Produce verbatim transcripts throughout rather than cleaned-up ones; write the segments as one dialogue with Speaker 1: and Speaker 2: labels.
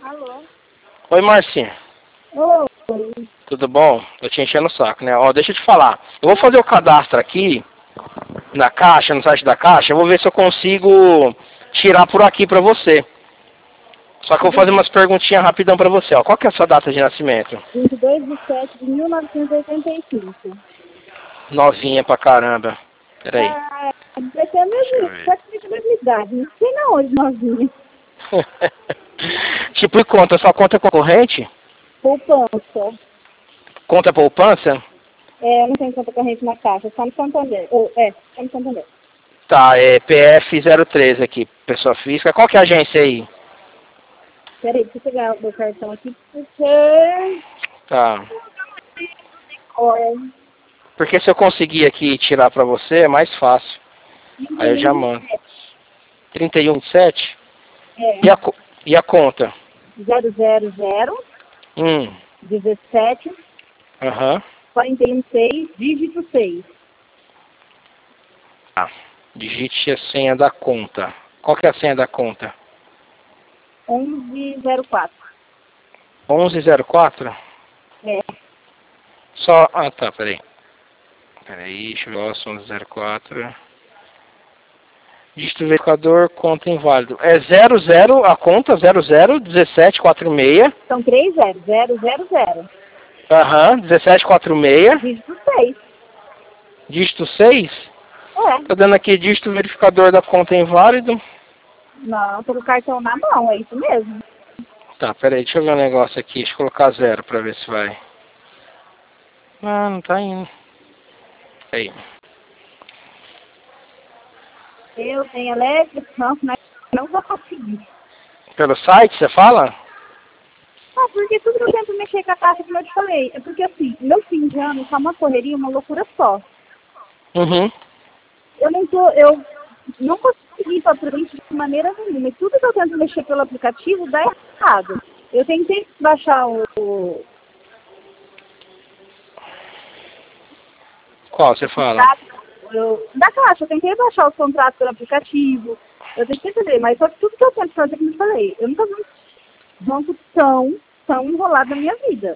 Speaker 1: Alô?
Speaker 2: Oi, Marcinha.
Speaker 1: Oi.
Speaker 2: Tudo bom? Tô te enchendo o saco, né? Ó, deixa eu te falar. Eu vou fazer o cadastro aqui, na Caixa, no site da Caixa. Eu vou ver se eu consigo tirar por aqui pra você. Só que eu vou fazer umas perguntinhas rapidão pra você, ó. Qual que é a sua data de nascimento?
Speaker 1: vinte e dois de setembro de mil novecentos e oitenta e cinco.
Speaker 2: Novinha pra caramba. Peraí.
Speaker 1: Ah, vai ser a
Speaker 2: Deixa eu
Speaker 1: mesma,
Speaker 2: ver.
Speaker 1: praticamente a mesma idade. Não sei não onde novinha.
Speaker 2: Tipo, e conta? Sua conta é concorrente?
Speaker 1: Poupança.
Speaker 2: Conta poupança?
Speaker 1: É, eu não tenho conta corrente na caixa, só no Santander. Oh, é, só no Santander.
Speaker 2: Tá, é P F zero três aqui, pessoa física. Qual que é a agência aí?
Speaker 1: Peraí, deixa eu pegar o meu cartão aqui, porque...
Speaker 2: Tá.
Speaker 1: Olha,
Speaker 2: Porque se eu conseguir aqui tirar pra você, é mais fácil. Aí eu já mando. trinta e um vinte e sete?
Speaker 1: é,
Speaker 2: E a, co- e a conta?
Speaker 1: zero zero zero,
Speaker 2: Hum.
Speaker 1: dezessete,
Speaker 2: Aham.
Speaker 1: quarenta e um, seis, dígito seis.
Speaker 2: Tá. Digite a senha da conta. Qual que é a senha da conta?
Speaker 1: onze zero quatro.
Speaker 2: onze zero quatro?
Speaker 1: É,
Speaker 2: Só... Ah, tá, peraí. Peraí, deixa eu ver. onze zero quatro. Dígito verificador, conta inválido. É zero zero, a conta zero zero dezessete quarenta e seis.
Speaker 1: são três zeros, zero zero zero.
Speaker 2: Aham, dezessete quarenta e seis.
Speaker 1: Dígito seis.
Speaker 2: Dígito seis.
Speaker 1: É.
Speaker 2: Tá dando aqui dígito verificador da conta inválido.
Speaker 1: Não, tô com o cartão na mão, é isso mesmo.
Speaker 2: Tá, peraí, deixa eu ver um negócio aqui. Deixa eu colocar zero pra ver se vai. Ah, não tá indo. Aí.
Speaker 1: Eu tenho elétrica, não, mas não vou conseguir.
Speaker 2: Pelo site, você fala?
Speaker 1: Ah, porque tudo que eu tento mexer com a taxa, como eu te falei, é porque assim, meu fim de ano tá uma correria, uma loucura só.
Speaker 2: Uhum.
Speaker 1: Eu não tô, eu não consegui ir pra frente de maneira nenhuma. E tudo que eu tento mexer pelo aplicativo dá errado. Eu tentei baixar o,
Speaker 2: Qual você
Speaker 1: o
Speaker 2: fala?
Speaker 1: contrato eu, da caixa, eu tentei baixar os contratos pelo aplicativo, eu tentei fazer, mas só que tudo que eu tento fazer, como eu te falei, eu nunca vi um banco tão, tão enrolado na minha vida.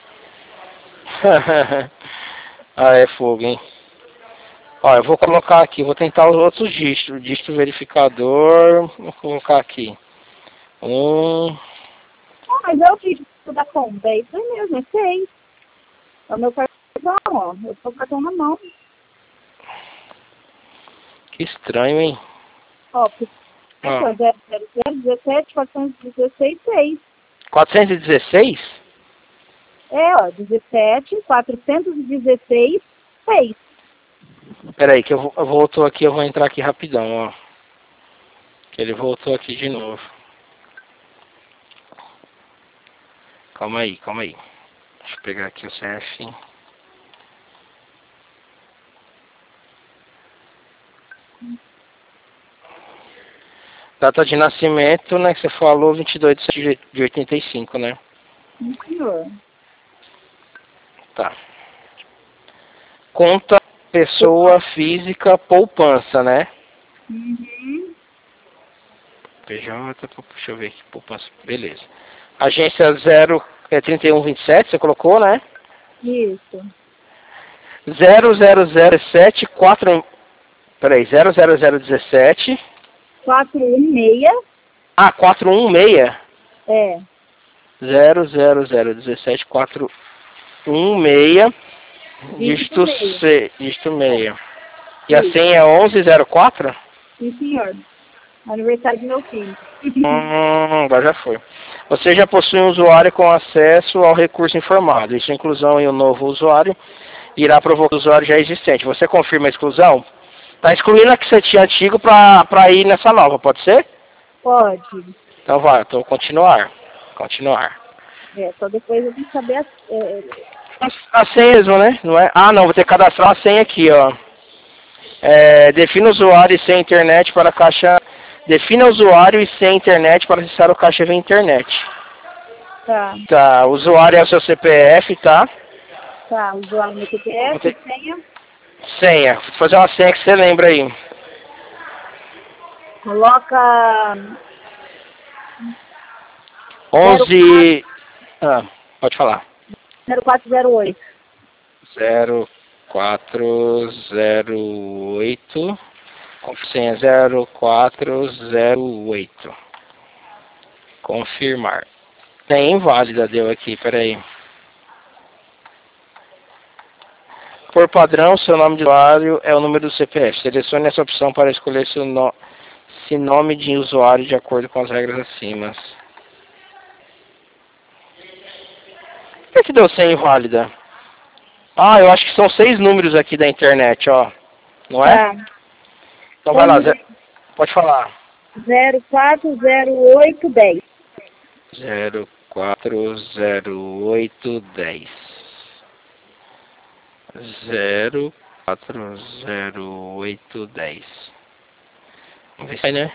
Speaker 2: Ah, é fogo, hein? Ó, eu vou colocar aqui, vou tentar os outros dígitos. Dígito verificador, vou colocar aqui. Um.
Speaker 1: Ah, mas é o dígito da conta, é isso aí mesmo, é seis. É o meu cartão, ó, eu tô com o cartão na mão.
Speaker 2: Que estranho, hein?
Speaker 1: Ó, porque
Speaker 2: Ó,
Speaker 1: é zero zero zero dezessete quatrocentos e dezesseis seis.
Speaker 2: quatrocentos e dezesseis?
Speaker 1: É, ó, dezessete quatrocentos e dezesseis seis.
Speaker 2: Peraí, que eu, vou- eu voltou aqui, eu vou entrar aqui rapidão, ó. Que ele voltou aqui de novo. Calma aí, calma aí. Deixa eu pegar aqui o C F. Data de nascimento, né, que você falou, vinte e dois de setembro de oitenta e cinco, né?
Speaker 1: Sim, senhor.
Speaker 2: Tá. Conta pessoa física poupança, né?
Speaker 1: Uhum.
Speaker 2: P J, deixa eu ver aqui, poupança, beleza. Agência zero, é, trinta e um vinte e sete, você colocou, né?
Speaker 1: Isso.
Speaker 2: zero zero zero sete quatro, peraí, zero zero zero dezessete.
Speaker 1: quatro um seis.
Speaker 2: Ah, quatro um seis.
Speaker 1: É.
Speaker 2: zero zero zero dezessete quatro um seis.
Speaker 1: Dígito
Speaker 2: Dígito
Speaker 1: seis.
Speaker 2: C, dígito seis. E a
Speaker 1: Isso.
Speaker 2: senha é onze zero quatro?
Speaker 1: Sim, senhor. Aniversário do meu filho.
Speaker 2: Hum, agora já foi. Você já possui um usuário com acesso ao recurso informado. Isso, inclusão em um novo usuário, irá provocar o usuário já existente. Você confirma a exclusão? Tá excluindo a que você tinha antigo para ir nessa nova, pode ser?
Speaker 1: Pode.
Speaker 2: Então vai, então continuar. Continuar.
Speaker 1: É, só depois eu tenho que saber a, é,
Speaker 2: A, a senha mesmo, né? Não é? Ah, não, vou ter que cadastrar a senha aqui, ó. É, defina usuário e senha internet para a caixa. Defina usuário e senha internet para acessar o caixa via internet.
Speaker 1: tá,
Speaker 2: Tá, o usuário é o seu C P F, tá?
Speaker 1: tá, usuário no
Speaker 2: Vou
Speaker 1: C P F,
Speaker 2: ter-
Speaker 1: senha,
Speaker 2: Senha. Vou fazer uma senha que você lembra aí.
Speaker 1: coloca
Speaker 2: onze... Ah, pode falar.
Speaker 1: zero quatro zero oito.
Speaker 2: zero quatro zero oito. Senha zero quatro zero oito. Confirmar. É inválida, deu aqui, peraí. Por padrão, seu nome de usuário é o número do C P F. Selecione essa opção para escolher seu no... se nome de usuário de acordo com as regras acima. Por que que deu senha inválida? Ah, eu acho que são seis números aqui da internet, ó. Não é?
Speaker 1: Tá.
Speaker 2: Então vai lá, Zé. Pode falar.
Speaker 1: zero quatro zero oito dez.
Speaker 2: zero quatro zero oito dez. zero quatro zero oito dez. Vamos ver se vai, né?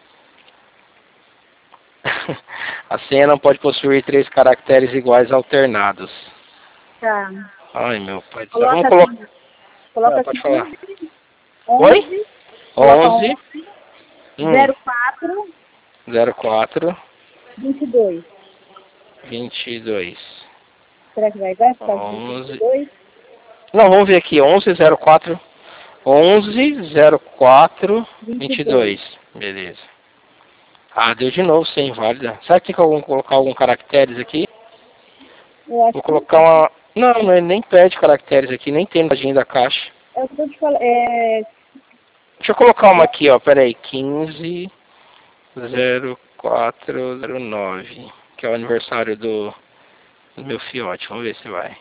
Speaker 2: A senha não pode possuir três caracteres iguais alternados.
Speaker 1: Tá.
Speaker 2: Ai, meu pai do céu.
Speaker 1: Coloca
Speaker 2: Vamos colocar.
Speaker 1: assim. Coloca
Speaker 2: Ah, pode
Speaker 1: assim.
Speaker 2: falar.
Speaker 1: onze.
Speaker 2: onze. Hum.
Speaker 1: zero quatro.
Speaker 2: zero quatro.
Speaker 1: vinte e dois.
Speaker 2: vinte e dois.
Speaker 1: Será que vai dar?
Speaker 2: onze.
Speaker 1: vinte e dois.
Speaker 2: Não, vamos ver aqui. onze zero quatro. onze zero quatro vinte e dois. Beleza. Ah, deu de novo sem inválida. Será que tem que colocar algum caracteres aqui?
Speaker 1: Eu acho
Speaker 2: Vou colocar uma... Não, não, ele nem pede caracteres aqui, nem tem no ladinho da caixa.
Speaker 1: que é o que eu te falei. É...
Speaker 2: Deixa eu colocar uma aqui, ó. Pera aí. quinze zero quatro zero nove. Que é o aniversário do, do meu fiote. Vamos ver se vai.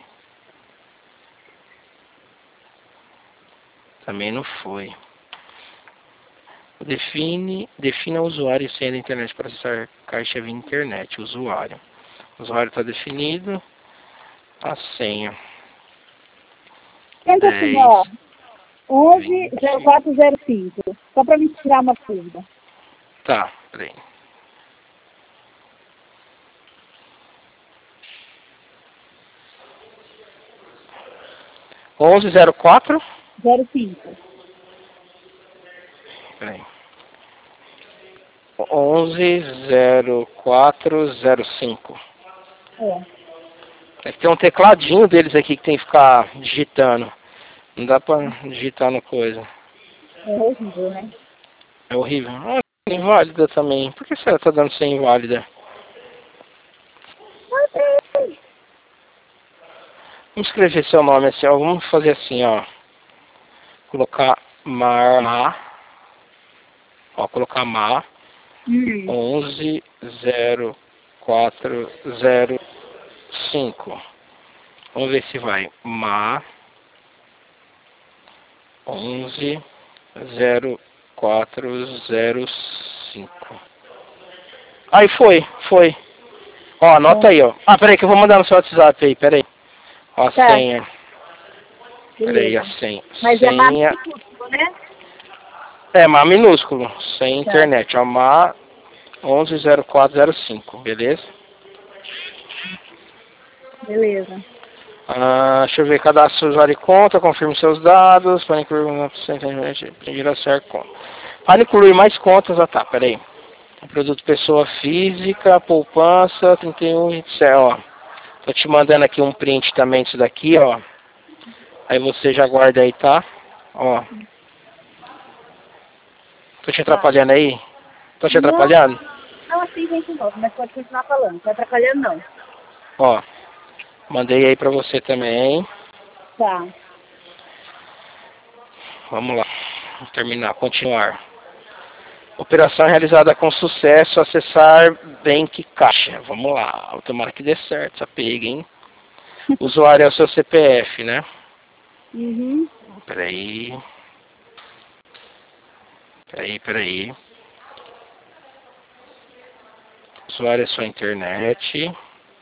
Speaker 2: Também não foi. Define, defina o usuário e senha da internet para acessar a caixa via internet. Usuário. O usuário está definido. A senha.
Speaker 1: Tenta assim, ó. onze zero quatro zero cinco. Só para me tirar uma dúvida.
Speaker 2: Tá, peraí. onze zero quatro?
Speaker 1: zero cinco.
Speaker 2: Peraí. onze zero quatro zero cinco.
Speaker 1: É.
Speaker 2: É que tem um tecladinho deles aqui que tem que ficar digitando. Não dá pra digitar no coisa.
Speaker 1: É horrível, né?
Speaker 2: É horrível. Ah, inválida também. Por que você tá dando sem inválida? Vamos escrever seu nome assim, ó. Vamos fazer assim, ó. Colocar Marma. Ó, colocar Ma.
Speaker 1: Hum.
Speaker 2: onze zero quatro zero cinco. Vamos ver se vai. Ma. onze zero quatro zero cinco. Aí foi, foi. Ó, anota aí, ó. Ah, peraí que eu vou mandar no seu WhatsApp aí, peraí. Ó, a
Speaker 1: Tá.
Speaker 2: senha.
Speaker 1: Beleza.
Speaker 2: Peraí, a senha.
Speaker 1: Mas
Speaker 2: senha...
Speaker 1: é minúsculo, né?
Speaker 2: É, Má minúsculo, sem
Speaker 1: Tá.
Speaker 2: internet. Ó, Má onze zero quatro zero cinco, beleza?
Speaker 1: Beleza.
Speaker 2: Ah, deixa eu ver, cadastro seu usuário e conta, confirme seus dados, para incluir uma internet, pedir a conta. Para incluir mais contas, ah tá, peraí. Produto pessoa física, poupança, trinta e um, ó. Tô te mandando aqui um print também disso daqui, ó. Aí você já guarda aí, tá? Ó. Tô te atrapalhando aí? Tô te atrapalhando?
Speaker 1: Não, não assim vem de novo, mas pode continuar falando. Não tá atrapalhando, não.
Speaker 2: Ó. Mandei aí pra você também.
Speaker 1: Tá.
Speaker 2: Vamos lá. Vamos terminar, continuar. Operação realizada com sucesso, acessar Bank Caixa. Vamos lá, tomara que dê certo essa pega, hein? O usuário é o seu C P F, né?
Speaker 1: Uhum.
Speaker 2: Peraí. Peraí, peraí. O usuário é sua internet.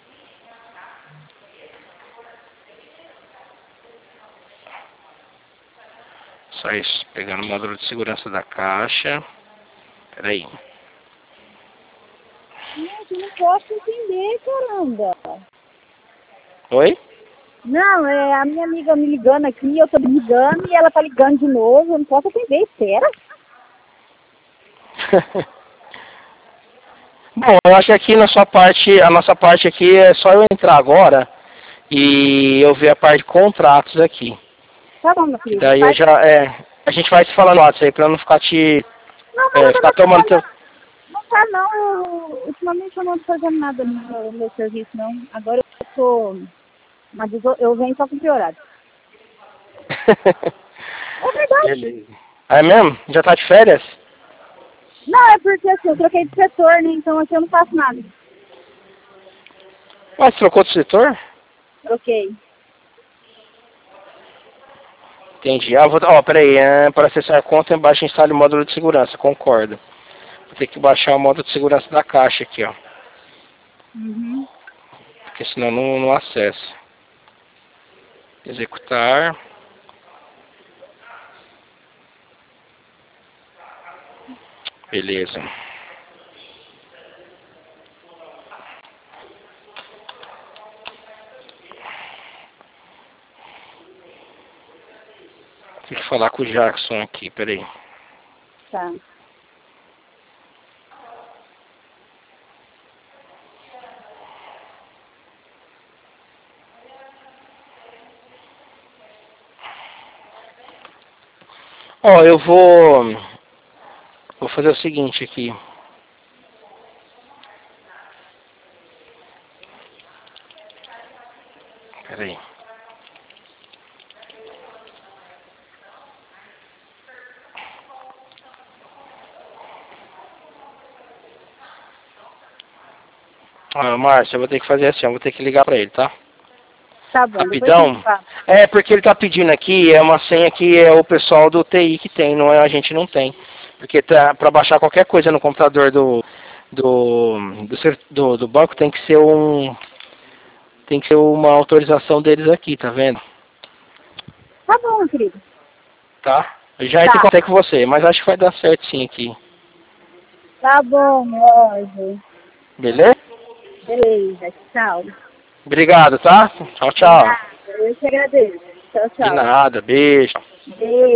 Speaker 2: Só isso, pegando o módulo de segurança da caixa. Peraí.
Speaker 1: Gente, eu não posso entender, caramba.
Speaker 2: Oi?
Speaker 1: Não, é a minha amiga me ligando aqui, eu tô ligando e ela tá ligando de novo. Eu não posso atender, espera.
Speaker 2: Bom, eu acho que aqui na sua parte, a nossa parte aqui é só eu entrar agora e eu ver a parte de contratos aqui.
Speaker 1: Tá bom, meu querido.
Speaker 2: Daí eu
Speaker 1: Faz...
Speaker 2: já, é, a gente vai se falando no WhatsApp aí pra não ficar te,
Speaker 1: Não,
Speaker 2: é,
Speaker 1: não,
Speaker 2: ficar
Speaker 1: não,
Speaker 2: tomando
Speaker 1: não,
Speaker 2: teu...
Speaker 1: não. Não tá, não. Eu, ultimamente eu não tô fazendo nada no meu, no meu serviço, não. Agora eu tô... Mas eu, eu venho só com piorado. É verdade.
Speaker 2: Beleza. É mesmo? Já tá de férias?
Speaker 1: Não, é porque assim, eu troquei de setor, né? Então aqui eu não faço nada.
Speaker 2: Mas trocou de setor?
Speaker 1: Troquei.
Speaker 2: Entendi. Ah, vou, ó, peraí, é, para acessar a conta, embaixo instale o módulo de segurança, concordo. Vou ter que baixar o módulo de segurança da caixa aqui, ó.
Speaker 1: Uhum.
Speaker 2: Porque senão não, não acesso. Executar. Beleza. Tem que falar com o Jackson aqui, peraí.
Speaker 1: Tá.
Speaker 2: Ó, eu vou... Vou fazer o seguinte aqui. Peraí. Ah, Márcio, eu vou ter que fazer assim, eu vou ter que ligar pra ele, tá?
Speaker 1: Tá bom, depois
Speaker 2: Rapidão.
Speaker 1: você fala.
Speaker 2: É, porque ele tá pedindo aqui, é uma senha que é o pessoal do T I que tem, não é, a gente não tem. Porque tá, pra baixar qualquer coisa no computador do, do, do, ser- do, do banco tem que ser um. Tem que ser uma autorização deles aqui, tá vendo?
Speaker 1: Tá bom, meu querido.
Speaker 2: Tá? Eu já entro em
Speaker 1: Tá.
Speaker 2: contato com você, mas acho que vai dar certo sim aqui.
Speaker 1: Tá bom, meu anjo.
Speaker 2: Beleza?
Speaker 1: Beleza, tchau.
Speaker 2: Obrigado, tá? Tchau,
Speaker 1: De
Speaker 2: tchau.
Speaker 1: nada, eu te agradeço. Tchau,
Speaker 2: De
Speaker 1: tchau.
Speaker 2: nada, beijo.
Speaker 1: Beijo.